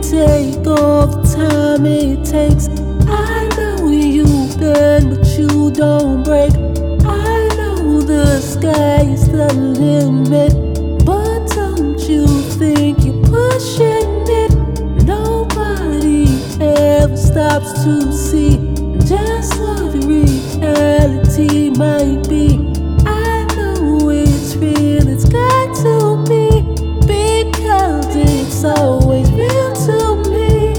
take all the time it takes. I know you've been, but you don't break. I know the sky is the limit, but don't you think you're pushing it? Nobody ever stops to see just what reality might be. I know it's real, it's got to be, because it's always real to me.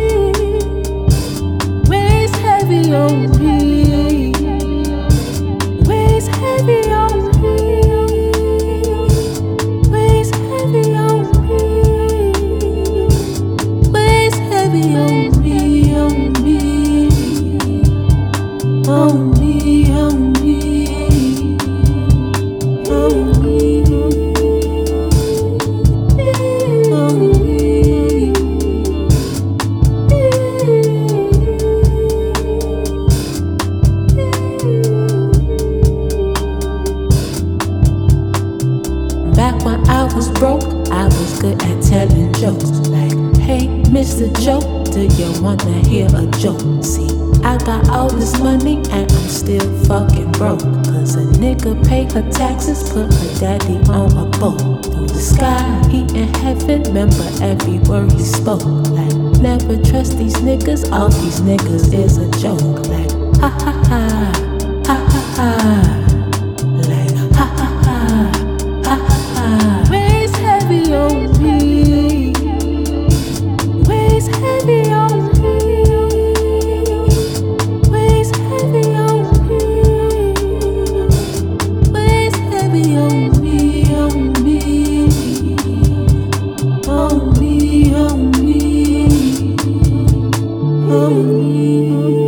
Weighs heavy on me, weighs heavy on me, weighs heavy on me, weighs heavy on me, on me, on me, on me, on me. Back when I was broke, I was good at telling jokes. Like, hey, Mr. Joe, do you wanna hear a joke? See, I got all this money and I'm still fucking broke. Cause a nigga pay her taxes, put her daddy on a boat. Through the sky, he in heaven, remember every word he spoke. Like, never trust these niggas, all these niggas is a joke. Like, ha ha ha, ha ha ha. Like, ha ha ha, ha ha ha. Weighs heavy on me, weighs heavy on me, weighs heavy on me, weighs heavy on me, on me, on me, on me, on me.